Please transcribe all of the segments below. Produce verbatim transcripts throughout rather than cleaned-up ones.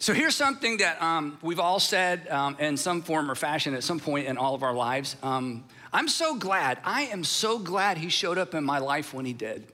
So here's something that um, we've all said um, in some form or fashion at some point in all of our lives. Um, I'm so glad, I am so glad he showed up in my life when he did.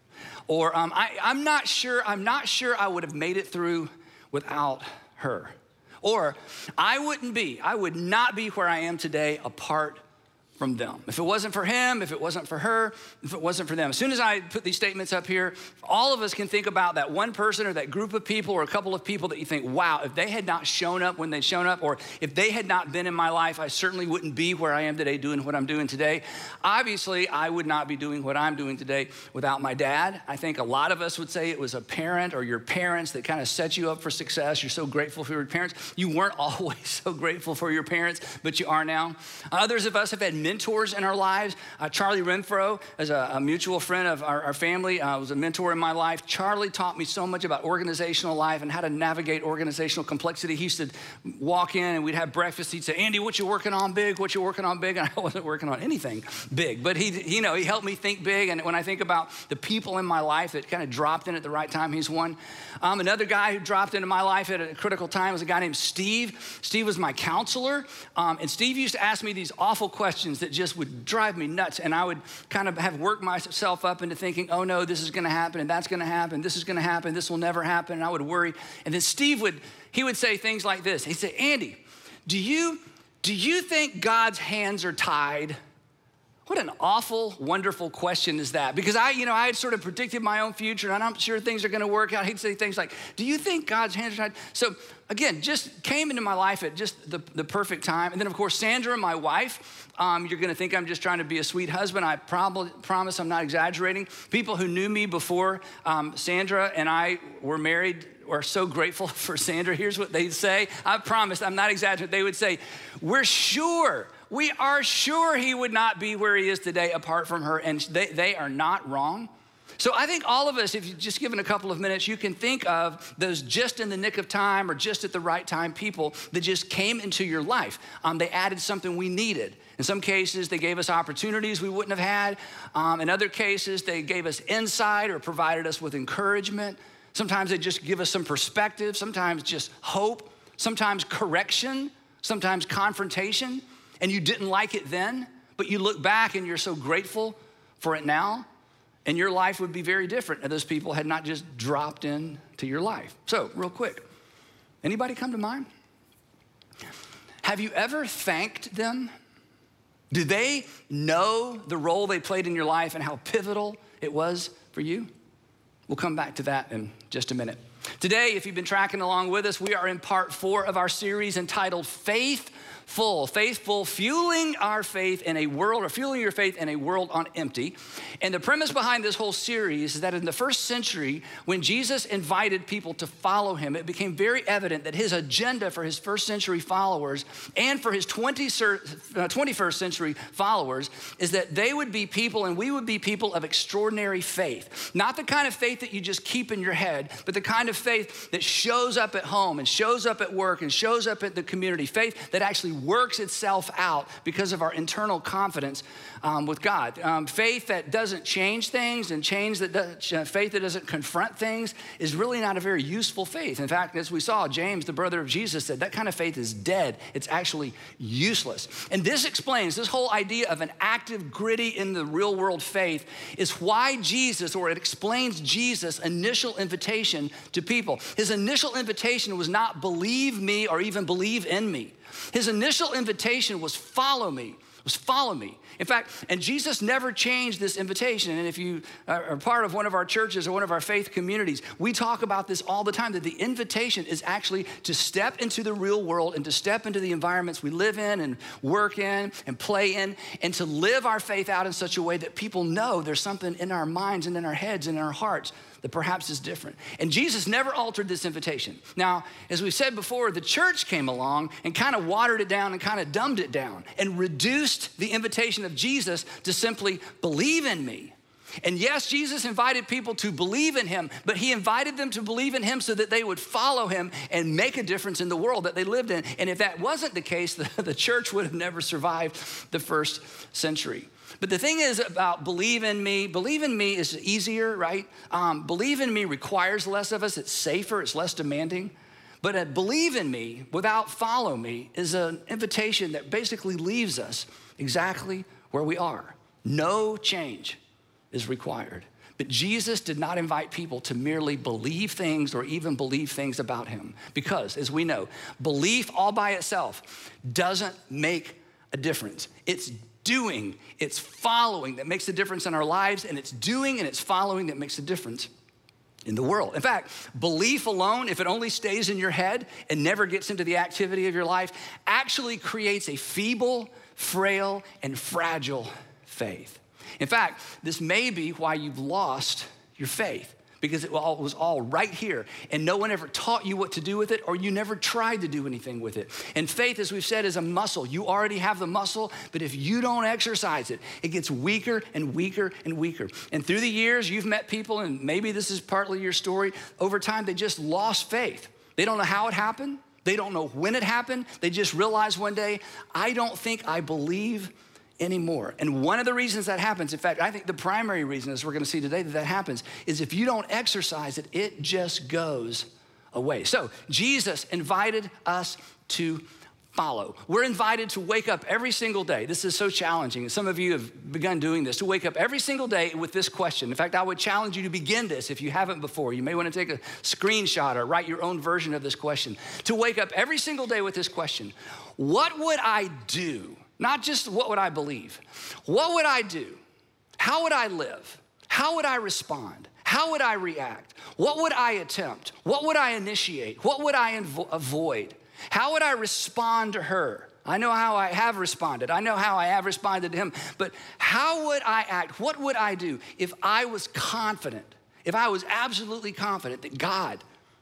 Or um, I, I'm not sure, I'm not sure I would have made it through without her. Or I wouldn't be, I would not be where I am today apart from them. If it wasn't for him, if it wasn't for her, if it wasn't for them. As soon as I put these statements up here, all of us can think about that one person or that group of people or a couple of people that you think, wow, if they had not shown up when they'd shown up, or if they had not been in my life, I certainly wouldn't be where I am today doing what I'm doing today. Obviously, I would not be doing what I'm doing today without my dad. I think a lot of us would say it was a parent or your parents that kind of set you up for success. You're so grateful for your parents. You weren't always so grateful for your parents, but you are now. Others of us have had mentors in our lives. Uh, Charlie Renfro, as a, a mutual friend of our, our family, uh, was a mentor in my life. Charlie taught me so much about organizational life and how to navigate organizational complexity. He used to walk in and we'd have breakfast. He'd say, Andy, what you working on big? What you working on big? And I wasn't working on anything big, but he, you know, he helped me think big. And when I think about the people in my life that kind of dropped in at the right time, he's one. Um, another guy who dropped into my life at a critical time was a guy named Steve. Steve was my counselor. Um, and Steve used to ask me these awful questions that just would drive me nuts. And I would kind of have worked myself up into thinking, oh no, this is gonna happen and that's gonna happen. This is gonna happen. This will never happen. And I would worry. And then Steve would, he would say things like this. He'd say, Andy, do you, do you think God's hands are tied? What an awful, wonderful question is that? Because I, you know, I had sort of predicted my own future and I'm sure things are gonna work out. He'd say things like, do you think God's hands are tied? So again, just came into my life at just the, the perfect time. And then of course, Sandra, my wife, um, you're gonna think I'm just trying to be a sweet husband. I probably promise I'm not exaggerating. People who knew me before um, Sandra and I were married are so grateful for Sandra. Here's what they'd say. I promise, I'm not exaggerating. They would say, we're sure, we are sure he would not be where he is today apart from her. And they, they are not wrong. So I think all of us, if you've just given a couple of minutes, you can think of those just in the nick of time or just at the right time people that just came into your life. Um, they added something we needed. In some cases, they gave us opportunities we wouldn't have had. Um, in other cases, they gave us insight or provided us with encouragement. Sometimes they just give us some perspective, sometimes just hope, sometimes correction, sometimes confrontation. And you didn't like it then, but you look back and you're so grateful for it now. And your life would be very different if those people had not just dropped into your life. So real quick, anybody come to mind? Have you ever thanked them? Do they know the role they played in your life and how pivotal it was for you? We'll come back to that in just a minute. Today, if you've been tracking along with us, we are in part four of our series entitled Faith Full, faithful, fueling our faith in a world, or fueling your faith in a world on empty. And the premise behind this whole series is that in the first century, when Jesus invited people to follow him, it became very evident that his agenda for his first century followers and for his twenty-first century followers is that they would be people and we would be people of extraordinary faith. Not the kind of faith that you just keep in your head, but the kind of faith that shows up at home and shows up at work and shows up at the community. Faith that actually works itself out because of our internal confidence um, with God. Um, faith that doesn't change things and change that does, uh, faith that doesn't confront things is really not a very useful faith. In fact, as we saw, James, the brother of Jesus, said that kind of faith is dead. It's actually useless. And this explains, this whole idea of an active, gritty, in the real world faith is why Jesus, or it explains Jesus' initial invitation to people. His initial invitation was not believe me or even believe in me. His initial invitation was follow me, was follow me. In fact, and Jesus never changed this invitation. And if you are part of one of our churches or one of our faith communities, we talk about this all the time, that the invitation is actually to step into the real world and to step into the environments we live in and work in and play in, and to live our faith out in such a way that people know there's something in our minds and in our heads and in our hearts that perhaps is different. And Jesus never altered this invitation. Now, as we said before, the church came along and kind of watered it down and kind of dumbed it down and reduced the invitation of Jesus to simply believe in me. And yes, Jesus invited people to believe in him, but he invited them to believe in him so that they would follow him and make a difference in the world that they lived in. And if that wasn't the case, the, the church would have never survived the first century. But the thing is about believe in me, believe in me is easier, right? Um, believe in me requires less of us. It's safer, it's less demanding. But a believe in me without follow me is an invitation that basically leaves us exactly where we are. No change is required. But Jesus did not invite people to merely believe things or even believe things about him. Because, as we know, belief all by itself doesn't make a difference. It's doing, it's following that makes the difference in our lives, and it's doing and it's following that makes a difference in the world. In fact, belief alone, if it only stays in your head and never gets into the activity of your life, actually creates a feeble, frail, and fragile faith. In fact, this may be why you've lost your faith, because it was all right here and no one ever taught you what to do with it, or you never tried to do anything with it. And faith, as we've said, is a muscle. You already have the muscle, but if you don't exercise it, it gets weaker and weaker and weaker. And through the years, you've met people, and maybe this is partly your story, over time, they just lost faith. They don't know how it happened. They don't know when it happened. They just realized one day, I don't think I believe anymore. And one of the reasons that happens, in fact, I think the primary reason, as we're gonna see today, that that happens is if you don't exercise it, it just goes away. So Jesus invited us to follow. We're invited to wake up every single day. This is so challenging. And some of you have begun doing this, to wake up every single day with this question. In fact, I would challenge you to begin this if you haven't before. You may wanna take a screenshot or write your own version of this question. To wake up every single day with this question: what would I do? Not just what would I believe. What would I do? How would I live? How would I respond? How would I react? What would I attempt? What would I initiate? What would I invo- avoid? How would I respond to her? I know how I have responded. I know how I have responded to him. But how would I act? What would I do if I was confident, if I was absolutely confident that God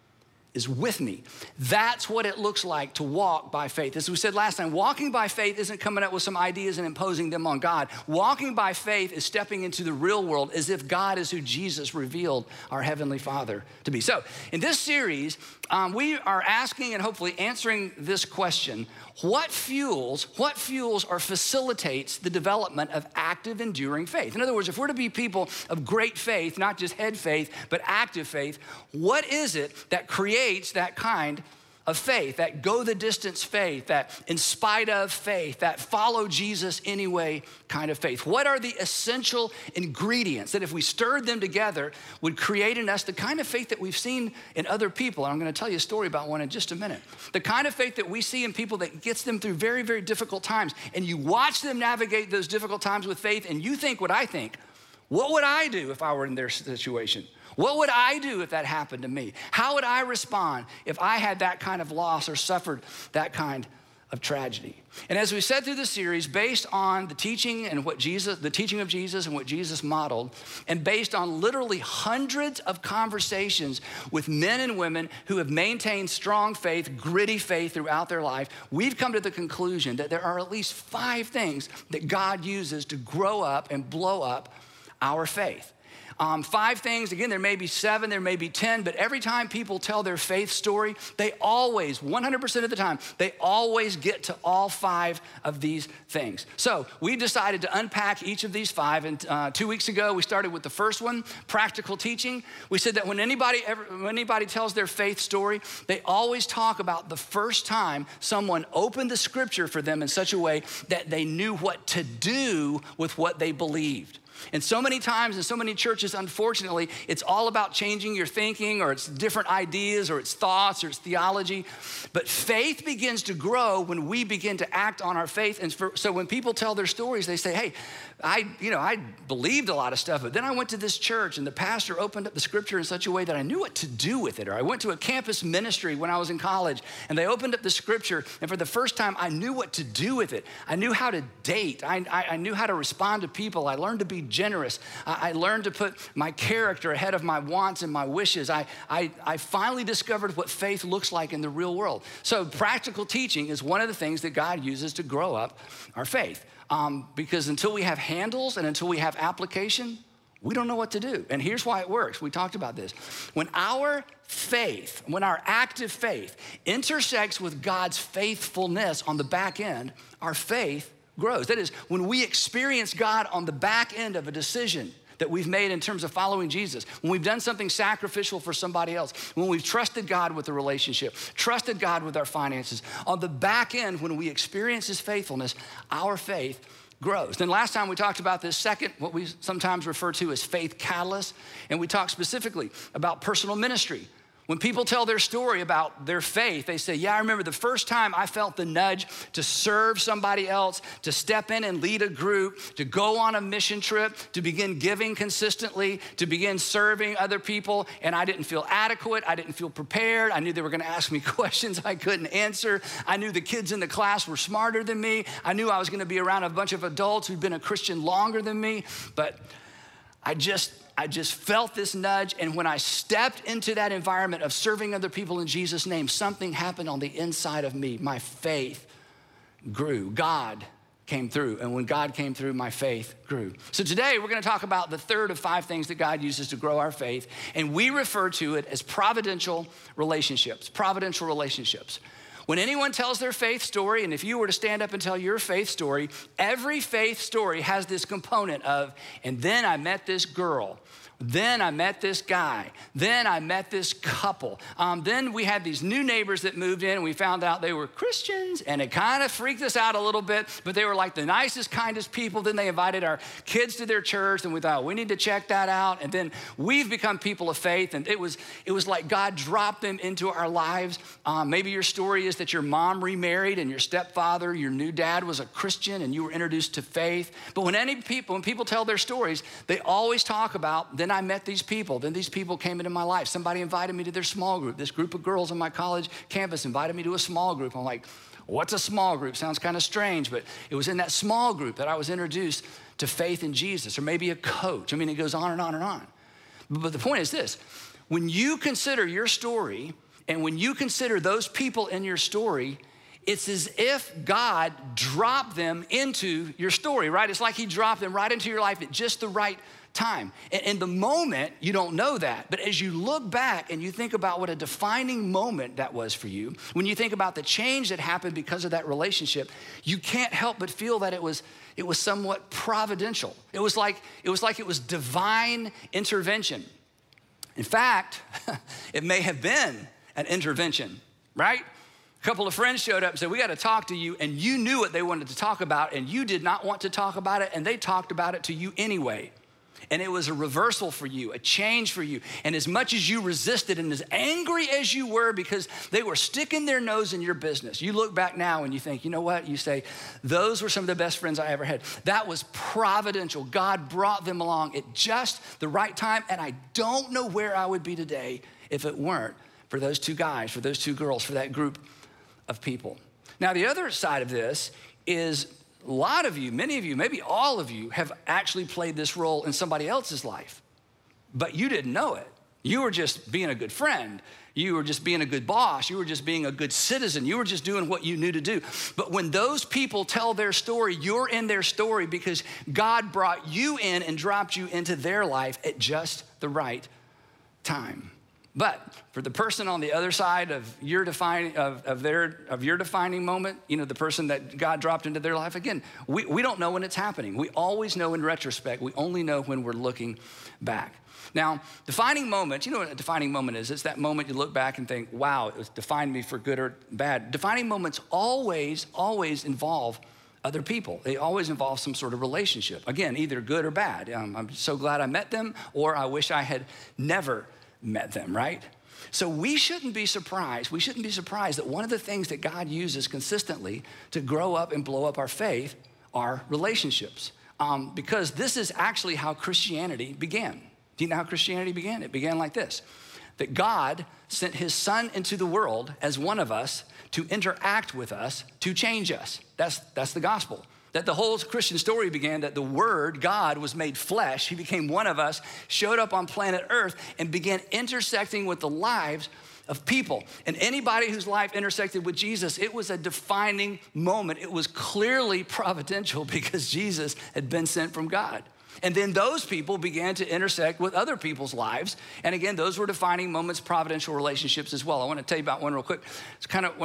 is with me? That's what it looks like to walk by faith. As we said last time, walking by faith isn't coming up with some ideas and imposing them on God. Walking by faith is stepping into the real world as if God is who Jesus revealed our Heavenly Father to be. So in this series, um, we are asking and hopefully answering this question: what fuels, what fuels or facilitates the development of active, enduring faith? In other words, if we're to be people of great faith, not just head faith, but active faith, what is it that creates that kind of faith, that go the distance faith, that in spite of faith, that follow Jesus anyway kind of faith? What are the essential ingredients that if we stirred them together would create in us the kind of faith that we've seen in other people? And I'm gonna tell you a story about one in just a minute. The kind of faith that we see in people that gets them through very, very difficult times. And you watch them navigate those difficult times with faith and you think what I think: what would I do if I were in their situation? What would I do if that happened to me? How would I respond if I had that kind of loss or suffered that kind of tragedy? And as we said through the series, based on the teaching and what Jesus, the teaching of Jesus and what Jesus modeled, and based on literally hundreds of conversations with men and women who have maintained strong faith, gritty faith throughout their life, we've come to the conclusion that there are at least five things that God uses to grow up and blow up our faith. Um, five things, again, there may be seven, there may be ten, but every time people tell their faith story, they always, one hundred percent of the time, they always get to all five of these things. So we decided to unpack each of these five, and uh, two weeks ago, we started with the first one, practical teaching. We said that when anybody, ever, when anybody tells their faith story, they always talk about the first time someone opened the scripture for them in such a way that they knew what to do with what they believed. And so many times in so many churches, unfortunately, it's all about changing your thinking, or it's different ideas, or it's thoughts, or it's theology. But faith begins to grow when we begin to act on our faith. And for, so when people tell their stories, they say, hey, I, you know, I believed a lot of stuff, but then I went to this church and the pastor opened up the scripture in such a way that I knew what to do with it. Or I went to a campus ministry when I was in college and they opened up the scripture, and for the first time, I knew what to do with it. I knew how to date. I, I, I knew how to respond to people. I learned to be generous. I, I learned to put my character ahead of my wants and my wishes. I, I, I finally discovered what faith looks like in the real world. So practical teaching is one of the things that God uses to grow up our faith. Um, because until we have handles and until we have application, we don't know what to do. And here's why it works. We talked about this. When our faith, when our active faith intersects with God's faithfulness on the back end, our faith grows. That is, when we experience God on the back end of a decision, that we've made in terms of following Jesus, when we've done something sacrificial for somebody else, when we've trusted God with the relationship, trusted God with our finances, on the back end, when we experience his faithfulness, our faith grows. Then last time we talked about this second, what we sometimes refer to as faith catalyst, and we talked specifically about personal ministry. When people tell their story about their faith, they say, yeah, I remember the first time I felt the nudge to serve somebody else, to step in and lead a group, to go on a mission trip, to begin giving consistently, to begin serving other people, and I didn't feel adequate, I didn't feel prepared, I knew they were gonna ask me questions I couldn't answer, I knew the kids in the class were smarter than me, I knew I was gonna be around a bunch of adults who'd been a Christian longer than me, but I just, I just felt this nudge, and when I stepped into that environment of serving other people in Jesus' name, something happened on the inside of me. My faith grew. God came through, and when God came through, my faith grew. So today, we're gonna talk about the third of five things that God uses to grow our faith, and we refer to it as providential relationships, providential relationships. When anyone tells their faith story, and if you were to stand up and tell your faith story, every faith story has this component of, and then I met this girl, then I met this guy, then I met this couple. Um, then we had these new neighbors that moved in, and we found out they were Christians, and it kind of freaked us out a little bit, but they were like the nicest, kindest people. Then they invited our kids to their church, and we thought, we need to check that out. And then we've become people of faith, and it was, it was like God dropped them into our lives. Um, maybe your story is that your mom remarried, and your stepfather, your new dad was a Christian, and you were introduced to faith. But when any people, when people tell their stories, they always talk about, then I met these people. Then these people came into my life. Somebody invited me to their small group. This group of girls on my college campus invited me to a small group. I'm like, what's a small group? Sounds kind of strange, but it was in that small group that I was introduced to faith in Jesus, or maybe a coach. I mean, it goes on and on and on. But the point is this, when you consider your story, and when you consider those people in your story, it's as if God dropped them into your story, right? It's like he dropped them right into your life at just the right time. And in the moment, you don't know that. But as you look back and you think about what a defining moment that was for you, when you think about the change that happened because of that relationship, you can't help but feel that it was, it was somewhat providential. It was like, it was like it was divine intervention. In fact, it may have been an intervention, right? A couple of friends showed up and said, we got to talk to you, and you knew what they wanted to talk about, and you did not want to talk about it, and they talked about it to you anyway. And it was a reversal for you, a change for you. And as much as you resisted and as angry as you were because they were sticking their nose in your business, you look back now and you think, you know what? You say, those were some of the best friends I ever had. That was providential. God brought them along at just the right time. And I don't know where I would be today if it weren't for those two guys, for those two girls, for that group of people. Now, the other side of this is a lot of you, many of you, maybe all of you have actually played this role in somebody else's life, but you didn't know it. You were just being a good friend. You were just being a good boss. You were just being a good citizen. You were just doing what you knew to do. But when those people tell their story, you're in their story because God brought you in and dropped you into their life at just the right time. But for the person on the other side of your defining of, of their of your defining moment, you know, the person that God dropped into their life, again, we, we don't know when it's happening. We always know in retrospect. We only know when we're looking back. Now, defining moments, you know what a defining moment is? It's that moment you look back and think, wow, it was defined me for good or bad. Defining moments always, always involve other people. They always involve some sort of relationship. Again, either good or bad. Um, I'm so glad I met them, or I wish I had never met them, right? So we shouldn't be surprised. We shouldn't be surprised that one of the things that God uses consistently to grow up and blow up our faith are relationships. Um, because this is actually how Christianity began. Do you know how Christianity began? It began like this, that God sent his son into the world as one of us to interact with us, to change us. That's, that's the gospel. That the whole Christian story began that the word, God, was made flesh. He became one of us, showed up on planet Earth, and began intersecting with the lives of people. And anybody whose life intersected with Jesus, it was a defining moment. It was clearly providential because Jesus had been sent from God. And then those people began to intersect with other people's lives. And again, those were defining moments, providential relationships as well. I want to tell you about one real quick. It's kind of one of my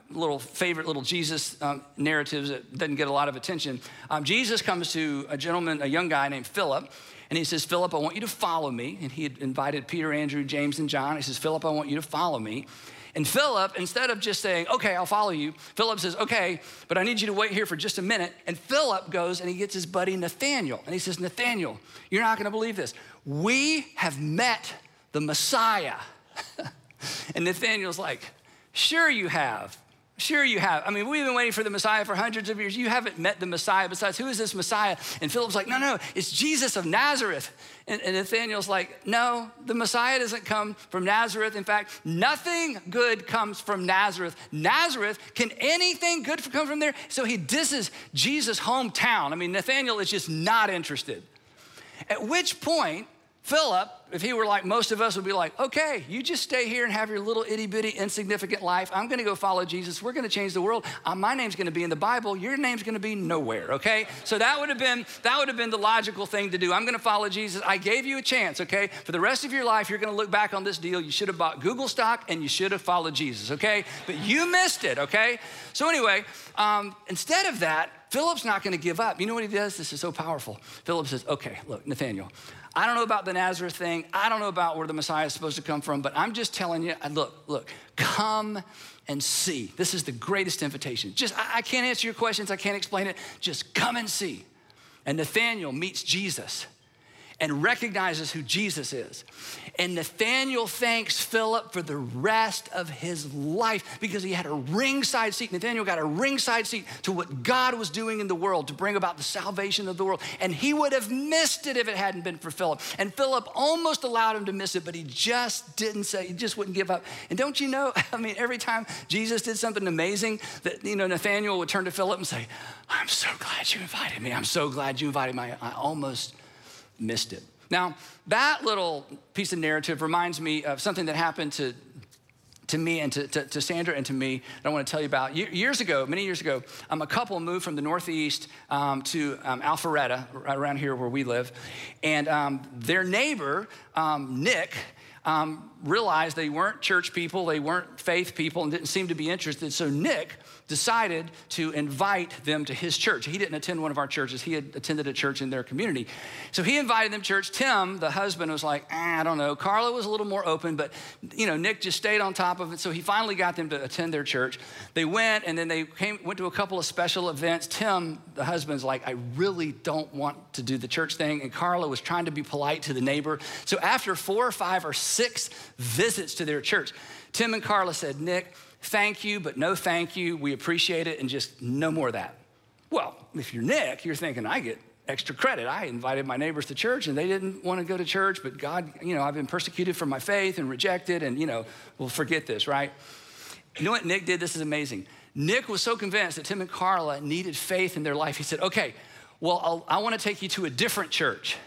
little favorite little Jesus um, narratives that doesn't get a lot of attention. Um, Jesus comes to a gentleman, a young guy named Philip, and he says, Philip, I want you to follow me. And he had invited Peter, Andrew, James, and John. He says, Philip, I want you to follow me. And Philip, instead of just saying, okay, I'll follow you, Philip says, okay, but I need you to wait here for just a minute. And Philip goes and he gets his buddy Nathaniel. And he says, Nathaniel, you're not gonna believe this. We have met the Messiah. And Nathaniel's like, sure you have. Sure you have. I mean, we've been waiting for the Messiah for hundreds of years. You haven't met the Messiah. Besides, who is this Messiah? And Philip's like, no, no, it's Jesus of Nazareth. And, and Nathaniel's like, no, the Messiah doesn't come from Nazareth. In fact, nothing good comes from Nazareth. Nazareth, can anything good come from there? So he disses Jesus' hometown. I mean, Nathaniel is just not interested. At which point, Philip, if he were like most of us, would be like, okay, you just stay here and have your little itty bitty insignificant life. I'm gonna go follow Jesus. We're gonna change the world. Uh, my name's gonna be in the Bible. Your name's gonna be nowhere, okay? So that would have been that would have been the logical thing to do. I'm gonna follow Jesus. I gave you a chance, okay? For the rest of your life, you're gonna look back on this deal. You should have bought Google stock and you should have followed Jesus, okay? But you missed it, okay? So anyway, um, instead of that, Philip's not gonna give up. You know what he does? This is so powerful. Philip says, okay, look, Nathaniel, I don't know about the Nazareth thing. I don't know about where the Messiah is supposed to come from, but I'm just telling you, look, look, come and see. This is the greatest invitation. Just, I, I can't answer your questions. I can't explain it. Just come and see. And Nathaniel meets Jesus and recognizes who Jesus is. And Nathaniel thanks Philip for the rest of his life because he had a ringside seat. Nathaniel got a ringside seat to what God was doing in the world to bring about the salvation of the world. And he would have missed it if it hadn't been for Philip. And Philip almost allowed him to miss it, but he just didn't say, he just wouldn't give up. And don't you know, I mean, every time Jesus did something amazing, that, you know, Nathaniel would turn to Philip and say, I'm so glad you invited me. I'm so glad you invited me. I almost missed it. Now, that little piece of narrative reminds me of something that happened to, to me and to, to, to Sandra and to me that I want to tell you about. Years ago, many years ago, um, a couple moved from the Northeast um, to um, Alpharetta, right around here where we live. And um, their neighbor, um, Nick, um, realized they weren't church people, they weren't faith people, and didn't seem to be interested. So Nick decided to invite them to his church. He didn't attend one of our churches. He had attended a church in their community. So he invited them to church. Tim, the husband, was like, eh, I don't know. Carla was a little more open, but you know, Nick just stayed on top of it. So he finally got them to attend their church. They went, and then they came, went to a couple of special events. Tim, the husband's like, I really don't want to do the church thing. And Carla was trying to be polite to the neighbor. So after four or five or six visits to their church, Tim and Carla said, Nick, thank you, but no thank you. We appreciate it, and just no more of that. Well, if you're Nick, you're thinking, I get extra credit. I invited my neighbors to church, and they didn't want to go to church, but God, you know, I've been persecuted for my faith and rejected, and, you know, we'll forget this, right? You know what Nick did? This is amazing. Nick was so convinced that Tim and Carla needed faith in their life. He said, okay, well, I'll, I want to take you to a different church.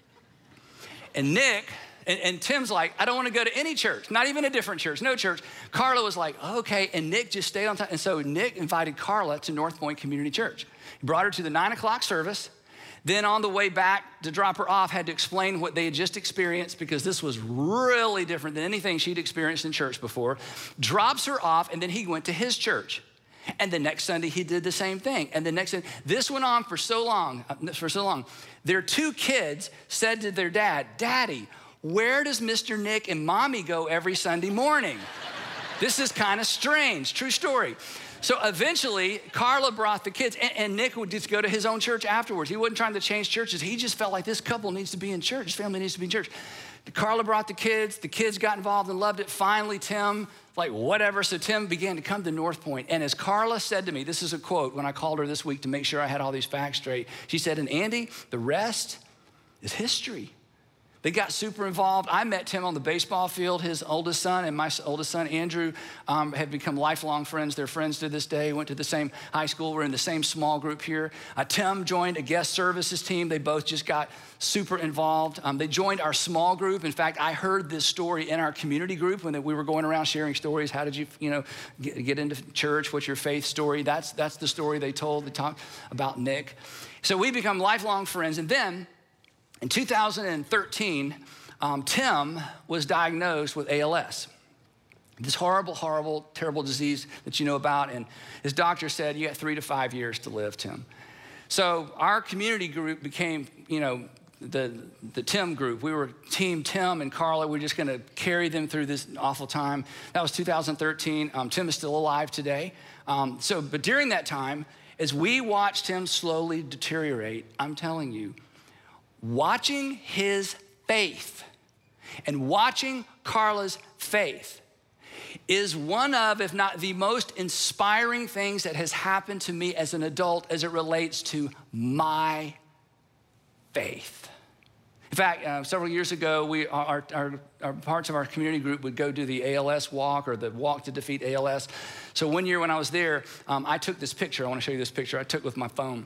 And Nick... And, and Tim's like, I don't want to go to any church, not even a different church, no church. Carla was like, okay, and Nick just stayed on time. And so Nick invited Carla to North Point Community Church. He brought her to the nine o'clock service. Then on the way back to drop her off, had to explain what they had just experienced because this was really different than anything she'd experienced in church before. Drops her off, and then he went to his church. And the next Sunday, he did the same thing. And the next, this went on for so long, for so long. Their two kids said to their dad, Daddy, where does Mister Nick and Mommy go every Sunday morning? This is kind of strange, true story. So eventually, Carla brought the kids, and, and Nick would just go to his own church afterwards. He wasn't trying to change churches. He just felt like this couple needs to be in church. His family needs to be in church. Carla brought the kids. The kids got involved and loved it. Finally, Tim, like whatever. So Tim began to come to North Point. And as Carla said to me, this is a quote when I called her this week to make sure I had all these facts straight. She said, and Andy, the rest is history. They got super involved. I met Tim on the baseball field. His oldest son and my oldest son, Andrew, um, have become lifelong friends. They're friends to this day, went to the same high school. We're in the same small group here. Uh, Tim joined a guest services team. They both just got super involved. Um, they joined our small group. In fact, I heard this story in our community group when we were going around sharing stories. How did you, you know, get, get into church? What's your faith story? That's, that's the story they told. They talked about Nick. So we become lifelong friends. And then in two thousand thirteen, um, Tim was diagnosed with A L S. this horrible, horrible, terrible disease that you know about. And his doctor said, you got three to five years to live, Tim. So our community group became, you know, the, the Tim group. We were Team Tim and Carla. We we're just gonna carry them through this awful time. That was two thousand thirteen. Um, Tim is still alive today. Um, so, but during that time, as we watched him slowly deteriorate, I'm telling you, watching his faith and watching Carla's faith is one of, if not the most inspiring things that has happened to me as an adult as it relates to my faith. In fact, uh, several years ago, we, our, our, our parts of our community group would go do the A L S walk or the walk to defeat A L S. So one year when I was there, um, I took this picture. I want to show you this picture I took with my phone.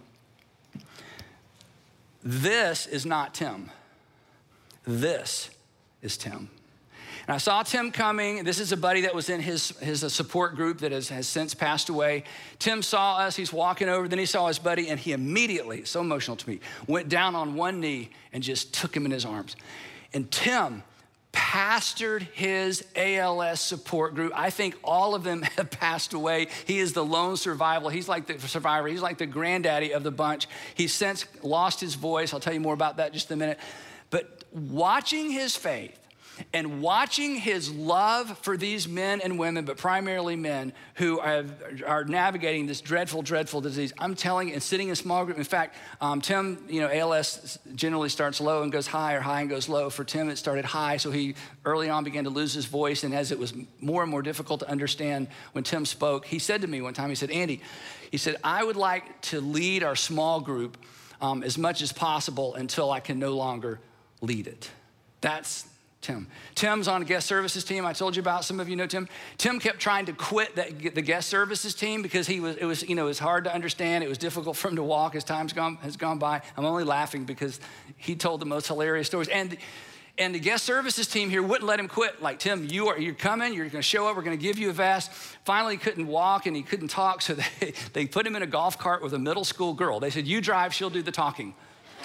This is not Tim. This is Tim. And I saw Tim coming. This is a buddy that was in his, his uh, support group that has, has since passed away. Tim saw us, he's walking over, then he saw his buddy, and he immediately, so emotional to me, went down on one knee and just took him in his arms. And Tim pastored his A L S support group. I think all of them have passed away. He is the lone survivor. He's like the survivor. He's like the granddaddy of the bunch. He's since lost his voice. I'll tell you more about that in just a minute. But watching his faith, and watching his love for these men and women, but primarily men who have, are navigating this dreadful, dreadful disease, I'm telling you, and sitting in a small group. In fact, um, Tim, you know, A L S generally starts low and goes high, or high and goes low. For Tim, it started high, so he early on began to lose his voice, and as it was more and more difficult to understand when Tim spoke, he said to me one time, he said, Andy, he said, I would like to lead our small group um, as much as possible until I can no longer lead it. That's Tim. Tim's on a guest services team. I told you about, some of you know Tim. Tim kept trying to quit that, the guest services team because he was, it was, you know, it was hard to understand. It was difficult for him to walk as time's gone, has gone by. I'm only laughing because he told the most hilarious stories. And, and the guest services team here wouldn't let him quit. Like, Tim, you are, you're coming, you're gonna show up, we're gonna give you a vest. Finally, he couldn't walk and he couldn't talk, so they, they put him in a golf cart with a middle school girl. They said, you drive, she'll do the talking.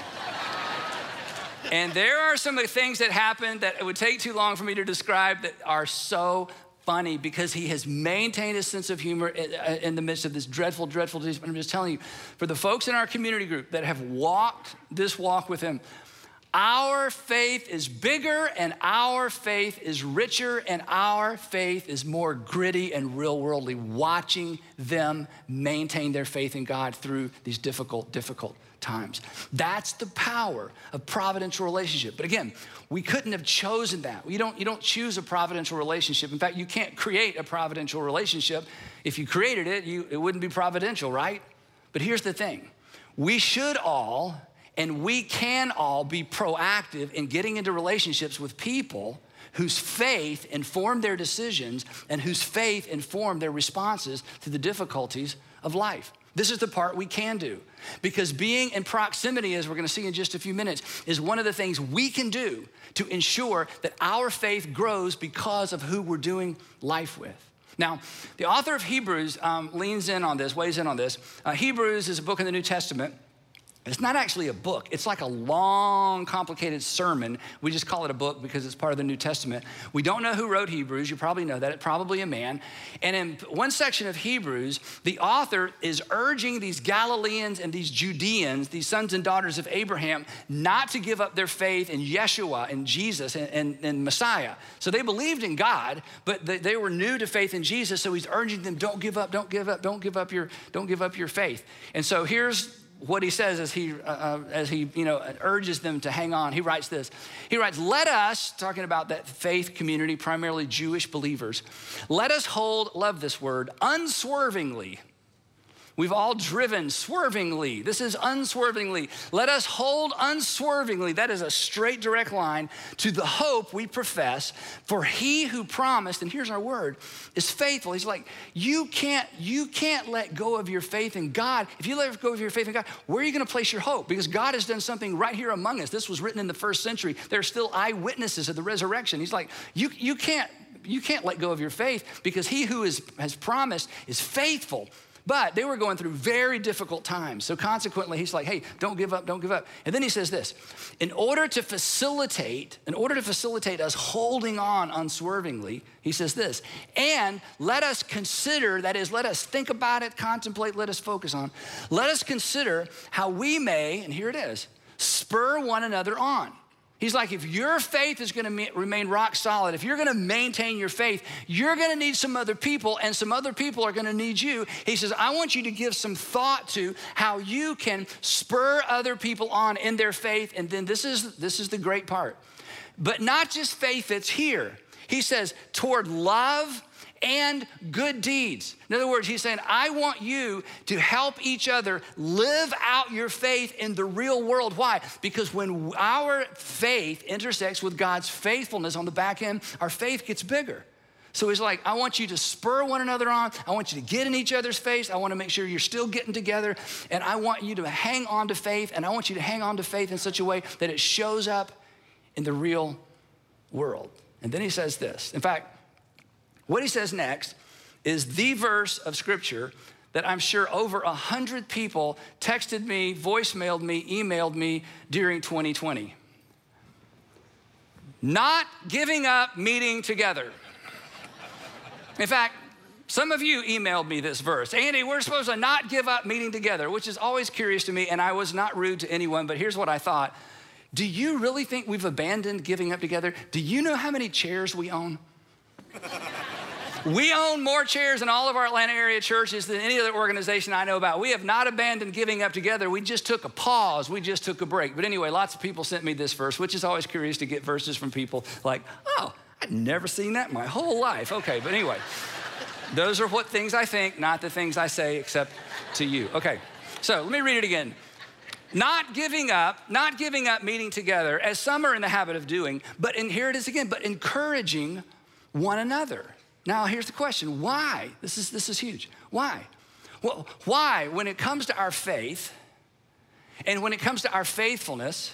And there are some of the things that happened that it would take too long for me to describe that are so funny because he has maintained his sense of humor in the midst of this dreadful, dreadful disease. But I'm just telling you, for the folks in our community group that have walked this walk with him, our faith is bigger and our faith is richer and our faith is more gritty and real worldly, watching them maintain their faith in God through these difficult, difficult times. That's the power of providential relationship. But again, we couldn't have chosen that. You don't, you don't choose a providential relationship. In fact, you can't create a providential relationship. If you created it, you, it wouldn't be providential, right? But here's the thing. We should all, and we can all be proactive in getting into relationships with people whose faith informed their decisions and whose faith informed their responses to the difficulties of life. This is the part we can do, because being in proximity, as we're gonna see in just a few minutes, is one of the things we can do to ensure that our faith grows because of who we're doing life with. Now, the author of Hebrews um, leans in on this, weighs in on this. Uh, Hebrews is a book in the New Testament. It's not actually a book. It's like a long, complicated sermon. We just call it a book because it's part of the New Testament. We don't know who wrote Hebrews. You probably know that. It's probably a man. And in one section of Hebrews, the author is urging these Galileans and these Judeans, these sons and daughters of Abraham, not to give up their faith in Yeshua and Jesus and, and, and Messiah. So they believed in God, but they, they were new to faith in Jesus. So he's urging them, don't give up, don't give up, don't give up your, don't give up your faith. And so here's what he says as he, uh, as he you know, urges them to hang on. He writes this. He writes, let us, talking about that faith community, primarily Jewish believers, let us hold, love this word, unswervingly. We've all driven swervingly. This is unswervingly. Let us hold unswervingly. That is a straight, direct line to the hope we profess. For he who promised, and here's our word, is faithful. He's like, you can't, you can't let go of your faith in God. If you let go of your faith in God, where are you gonna place your hope? Because God has done something right here among us. This was written in the first century. There are still eyewitnesses of the resurrection. He's like, you, you can't, you can't let go of your faith because he who is, has promised is faithful. But they were going through very difficult times. So consequently, he's like, hey, don't give up, don't give up. And then he says this, in order to facilitate, in order to facilitate us holding on unswervingly, he says this, and let us consider, that is, let us think about it, contemplate, let us focus on, let us consider how we may, and here it is, spur one another on. He's like, if your faith is gonna remain rock solid, if you're gonna maintain your faith, you're gonna need some other people, and some other people are gonna need you. He says, I want you to give some thought to how you can spur other people on in their faith. And then this is, this is the great part. But not just faith that's here. He says, toward love and good deeds. In other words, he's saying, I want you to help each other live out your faith in the real world. Why? Because when our faith intersects with God's faithfulness on the back end, our faith gets bigger. So he's like, I want you to spur one another on. I want you to get in each other's face. I want to make sure you're still getting together. And I want you to hang on to faith. And I want you to hang on to faith in such a way that it shows up in the real world. And then he says this. In fact, what he says next is the verse of scripture that I'm sure over a hundred people texted me, voicemailed me, emailed me during twenty twenty. Not giving up meeting together. In fact, some of you emailed me this verse. Andy, we're supposed to not give up meeting together, which is always curious to me, and I was not rude to anyone, but here's what I thought. Do you really think we've abandoned giving up together? Do you know how many chairs we own? We own more chairs in all of our Atlanta area churches than any other organization I know about. We have not abandoned giving up together. We just took a pause. We just took a break. But anyway, lots of people sent me this verse, which is always curious to get verses from people like, oh, I'd never seen that in my whole life. Okay, but anyway, those are what things I think, not the things I say, except to you. Okay, so let me read it again. Not giving up, not giving up meeting together, as some are in the habit of doing, but, and here it is again, but encouraging one another. Now, here's the question, why? This is, this is huge. Why? Well, why, when it comes to our faith, and when it comes to our faithfulness,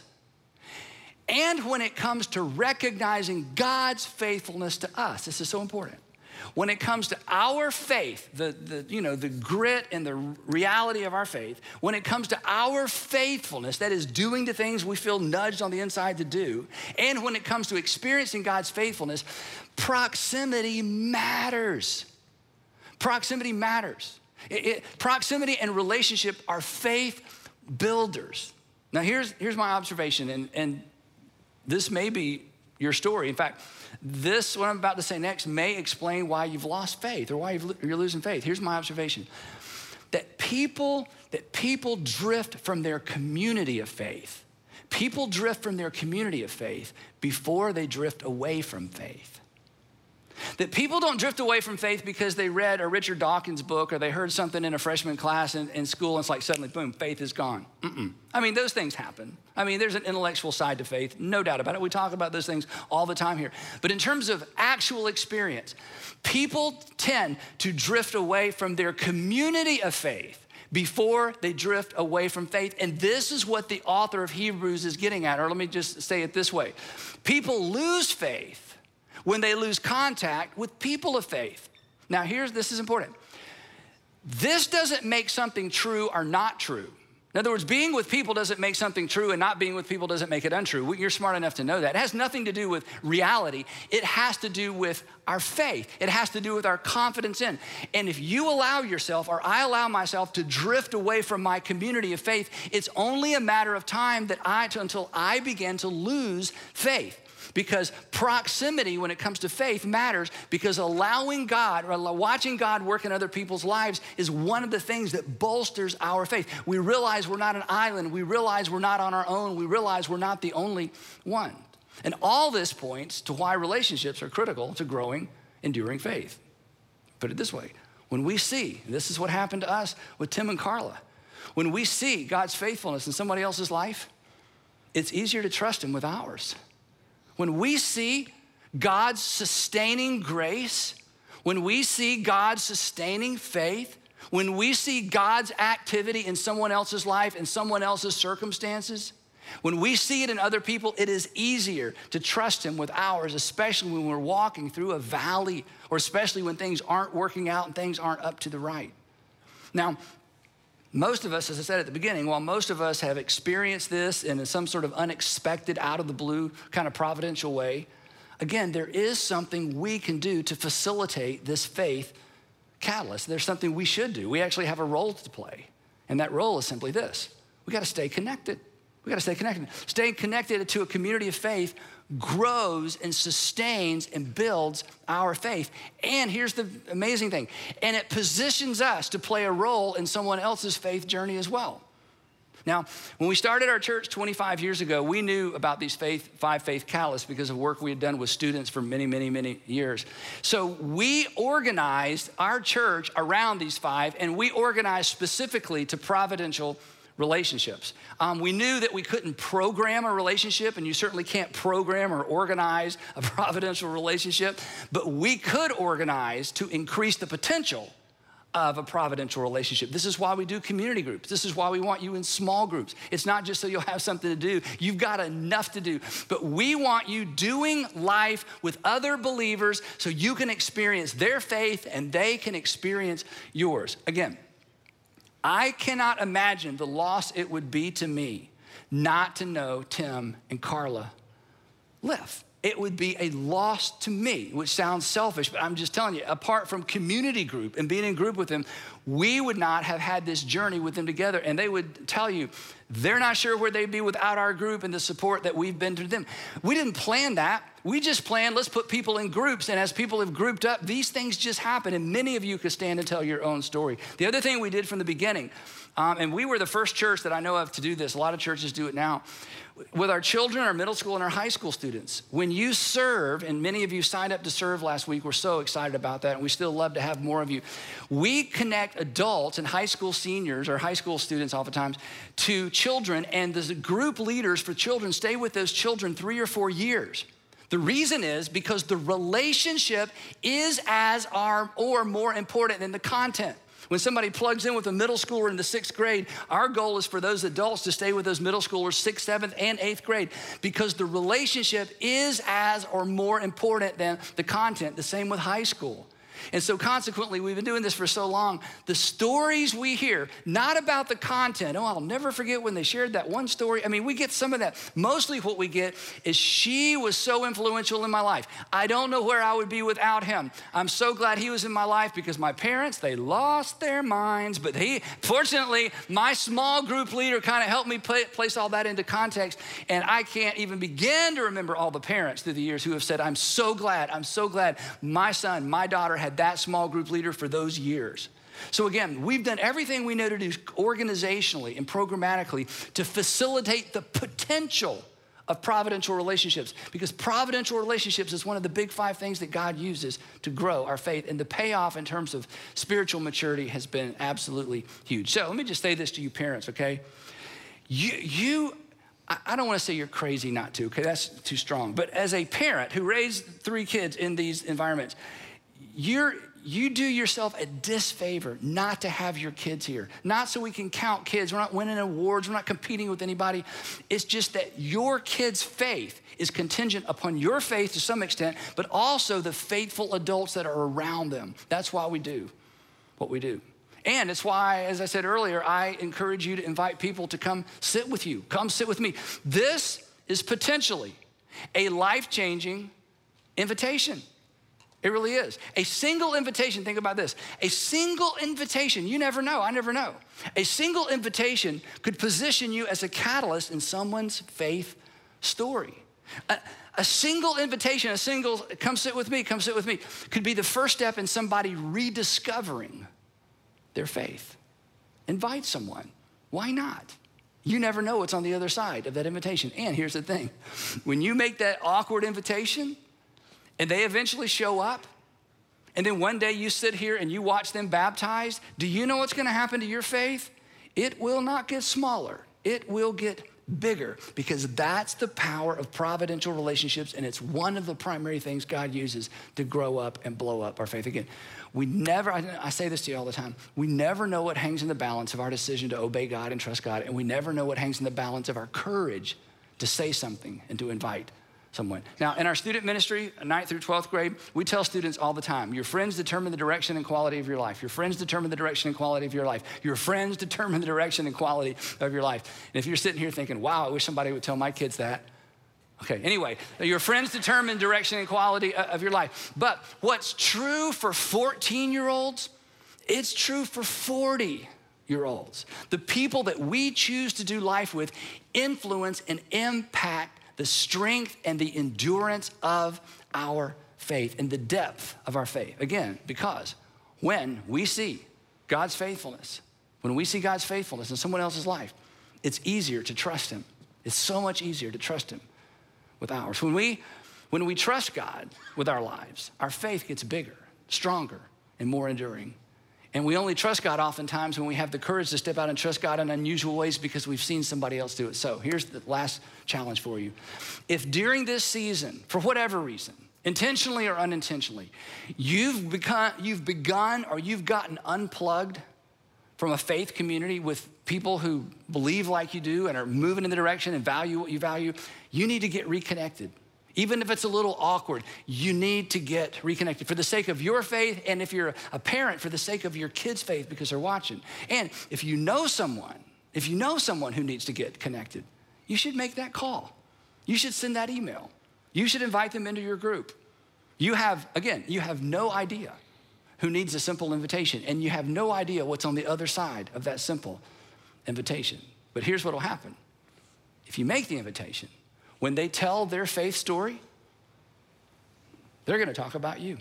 and when it comes to recognizing God's faithfulness to us, this is so important. When it comes to our faith, the, the, you know, the grit and the reality of our faith, when it comes to our faithfulness, that is doing the things we feel nudged on the inside to do, and when it comes to experiencing God's faithfulness, proximity matters. Proximity matters. It, it, proximity and relationship are faith builders. Now here's, here's my observation, and, and this may be your story. In fact, this, what I'm about to say next, may explain why you've lost faith or why you've, you're losing faith. Here's my observation. That people, that people drift from their community of faith. People drift from their community of faith before they drift away from faith. That people don't drift away from faith because they read a Richard Dawkins book or they heard something in a freshman class in, in school and it's like suddenly, boom, faith is gone. Mm-mm. I mean, those things happen. I mean, there's an intellectual side to faith, no doubt about it. We talk about those things all the time here. But in terms of actual experience, people tend to drift away from their community of faith before they drift away from faith. And this is what the author of Hebrews is getting at, or let me just say it this way. People lose faith when they lose contact with people of faith. Now here's, this is important. This doesn't make something true or not true. In other words, being with people doesn't make something true, and not being with people doesn't make it untrue. You're smart enough to know that. It has nothing to do with reality. It has to do with our faith. It has to do with our confidence in. And if you allow yourself, or I allow myself, to drift away from my community of faith, it's only a matter of time that I, until I begin to lose faith. Because proximity when it comes to faith matters, because allowing God, or watching God work in other people's lives is one of the things that bolsters our faith. We realize we're not an island. We realize we're not on our own. We realize we're not the only one. And all this points to why relationships are critical to growing, enduring faith. Put it this way, when we see, and this is what happened to us with Tim and Carla, when we see God's faithfulness in somebody else's life, it's easier to trust him with ours. When we see God's sustaining grace, when we see God's sustaining faith, when we see God's activity in someone else's life, in someone else's circumstances, when we see it in other people, it is easier to trust him with ours, especially when we're walking through a valley, or especially when things aren't working out and things aren't up to the right. Now, most of us, as I said at the beginning, while most of us have experienced this in some sort of unexpected, out of the blue kind of providential way, again, there is something we can do to facilitate this faith catalyst. There's something we should do. We actually have a role to play. And that role is simply this. We got to stay connected. We got to stay connected. Staying connected to a community of faith grows and sustains and builds our faith. And here's the amazing thing. And it positions us to play a role in someone else's faith journey as well. Now, when we started our church twenty-five years ago, we knew about these faith, five faith catalysts because of work we had done with students for many, many, many years. So we organized our church around these five, and we organized specifically to providential relationships. Um, we knew that we couldn't program a relationship, and you certainly can't program or organize a providential relationship, but we could organize to increase the potential of a providential relationship. This is why we do community groups. This is why we want you in small groups. It's not just so you'll have something to do. You've got enough to do. But we want you doing life with other believers so you can experience their faith and they can experience yours. Again, I cannot imagine the loss it would be to me not to know Tim and Carla live. It would be a loss to me, which sounds selfish, but I'm just telling you, apart from community group and being in group with them, we would not have had this journey with them together. And they would tell you, they're not sure where they'd be without our group and the support that we've been to them. We didn't plan that. We just planned, let's put people in groups. And as people have grouped up, these things just happen. And many of you could stand and tell your own story. The other thing we did from the beginning, um, and we were the first church that I know of to do this. A lot of churches do it now. With our children, our middle school and our high school students, when you serve, and many of you signed up to serve last week, we're so excited about that, and we still love to have more of you. We connect adults and high school seniors, or high school students oftentimes, to children, and the group leaders for children stay with those children three or four years. The reason is because the relationship is as our, or more important than the content. When somebody plugs in with a middle schooler in the sixth grade, our goal is for those adults to stay with those middle schoolers sixth, seventh, and eighth grade because the relationship is as or more important than the content. The same with high school. And so consequently, we've been doing this for so long, the stories we hear, not about the content. Oh, I'll never forget when they shared that one story. I mean, we get some of that. Mostly what we get is she was so influential in my life. I don't know where I would be without him. I'm so glad he was in my life because my parents, they lost their minds. But he, fortunately, my small group leader kind of helped me play, place all that into context. And I can't even begin to remember all the parents through the years who have said, I'm so glad, I'm so glad my son, my daughter had that small group leader for those years. So again, we've done everything we know to do organizationally and programmatically to facilitate the potential of providential relationships because providential relationships is one of the big five things that God uses to grow our faith, and the payoff in terms of spiritual maturity has been absolutely huge. So let me just say this to you parents, okay? You, you I don't want to say you're crazy not to, okay? That's too strong. But as a parent who raised three kids in these environments, You're, you do yourself a disfavor not to have your kids here. Not so we can count kids. We're not winning awards. We're not competing with anybody. It's just that your kids' faith is contingent upon your faith to some extent, but also the faithful adults that are around them. That's why we do what we do. And it's why, as I said earlier, I encourage you to invite people to come sit with you. Come sit with me. This is potentially a life-changing invitation. It really is. A single invitation, think about this. A single invitation, you never know, I never know. A single invitation could position you as a catalyst in someone's faith story. A, a single invitation, a single, come sit with me, come sit with me, could be the first step in somebody rediscovering their faith. Invite someone. Why not? You never know what's on the other side of that invitation. And here's the thing. When you make that awkward invitation, and they eventually show up, and then one day you sit here and you watch them baptized, do you know what's gonna happen to your faith? It will not get smaller. It will get bigger because that's the power of providential relationships, and it's one of the primary things God uses to grow up and blow up our faith. Again, we never, I, I say this to you all the time, we never know what hangs in the balance of our decision to obey God and trust God, and we never know what hangs in the balance of our courage to say something and to invite someone. Now, in our student ministry, ninth through twelfth grade, we tell students all the time, your friends determine the direction and quality of your life. Your friends determine the direction and quality of your life. Your friends determine the direction and quality of your life. And if you're sitting here thinking, wow, I wish somebody would tell my kids that. Okay, anyway, your friends determine direction and quality of your life. But what's true for fourteen-year-olds, it's true for forty-year-olds. The people that we choose to do life with influence and impact the strength and the endurance of our faith and the depth of our faith. Again, because when we see God's faithfulness, when we see God's faithfulness in someone else's life, it's easier to trust him. It's so much easier to trust him with ours. When we, when we trust God with our lives, our faith gets bigger, stronger, and more enduring. And we only trust God oftentimes when we have the courage to step out and trust God in unusual ways because we've seen somebody else do it. So here's the last challenge for you. If during this season, for whatever reason, intentionally or unintentionally, you've begun, you've begun or you've gotten unplugged from a faith community with people who believe like you do and are moving in the direction and value what you value, you need to get reconnected. Even if it's a little awkward, you need to get reconnected for the sake of your faith, and if you're a parent, for the sake of your kids' faith because they're watching. And if you know someone, if you know someone who needs to get connected, you should make that call. You should send that email. You should invite them into your group. You have, again, you have no idea who needs a simple invitation, and you have no idea what's on the other side of that simple invitation. But here's what will happen. If you make the invitation, when they tell their faith story, they're gonna talk about you.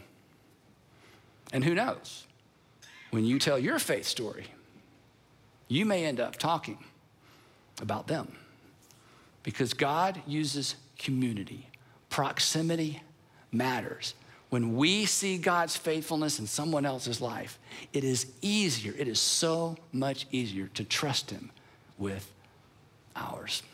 And who knows, when you tell your faith story, you may end up talking about them. Because God uses community. Proximity matters. When we see God's faithfulness in someone else's life, it is easier, it is so much easier to trust him with ours.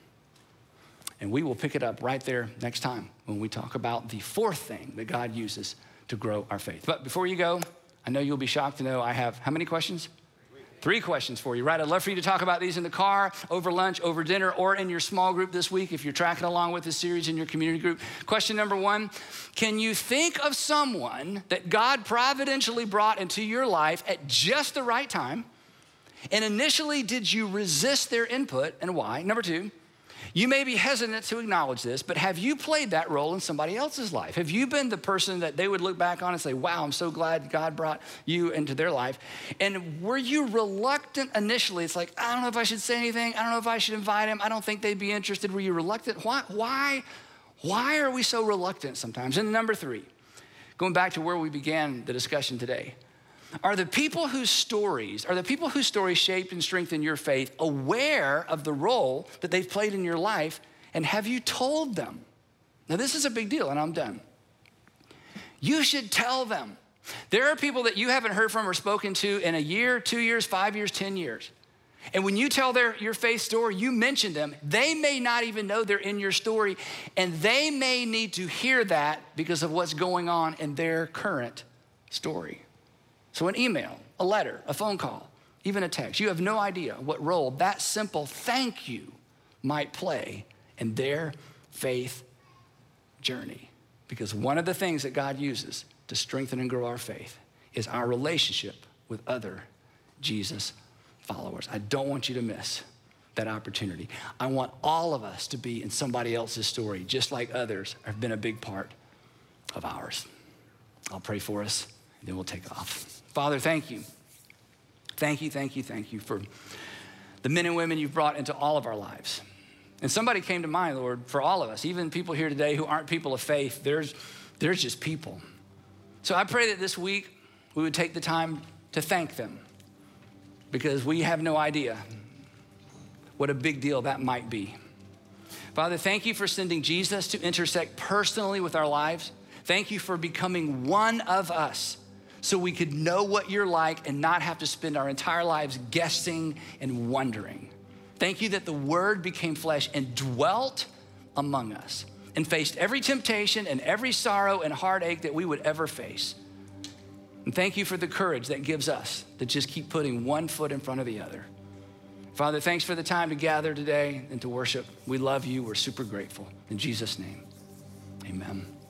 And we will pick it up right there next time when we talk about the fourth thing that God uses to grow our faith. But before you go, I know you'll be shocked to know I have how many questions? Three questions for you, right? I'd love for you to talk about these in the car, over lunch, over dinner, or in your small group this week if you're tracking along with this series in your community group. Question number one, can you think of someone that God providentially brought into your life at just the right time? And initially, did you resist their input, and why? Number two, you may be hesitant to acknowledge this, but have you played that role in somebody else's life? Have you been the person that they would look back on and say, wow, I'm so glad God brought you into their life? And were you reluctant initially? It's like, I don't know if I should say anything. I don't know if I should invite him. I don't think they'd be interested. Were you reluctant? Why, why, why are we so reluctant sometimes? And number three, going back to where we began the discussion today, are the people whose stories, are the people whose stories shaped and strengthened your faith aware of the role that they've played in your life, and have you told them? Now this is a big deal, and I'm done. You should tell them. There are people that you haven't heard from or spoken to in a year, two years, five years, ten years. And when you tell their, your faith story, you mention them, they may not even know they're in your story, and they may need to hear that because of what's going on in their current story. So an email, a letter, a phone call, even a text, you have no idea what role that simple thank you might play in their faith journey. Because one of the things that God uses to strengthen and grow our faith is our relationship with other Jesus followers. I don't want you to miss that opportunity. I want all of us to be in somebody else's story, just like others have been a big part of ours. I'll pray for us, and then we'll take off. Father, thank you. Thank you, thank you, thank you for the men and women you've brought into all of our lives. And somebody came to mind, Lord, for all of us, even people here today who aren't people of faith, there's, there's just people. So I pray that this week we would take the time to thank them, because we have no idea what a big deal that might be. Father, thank you for sending Jesus to intersect personally with our lives. Thank you for becoming one of us so we could know what you're like and not have to spend our entire lives guessing and wondering. Thank you that the Word became flesh and dwelt among us and faced every temptation and every sorrow and heartache that we would ever face. And thank you for the courage that gives us to just keep putting one foot in front of the other. Father, thanks for the time to gather today and to worship. We love you. We're super grateful. In Jesus' name, Amen.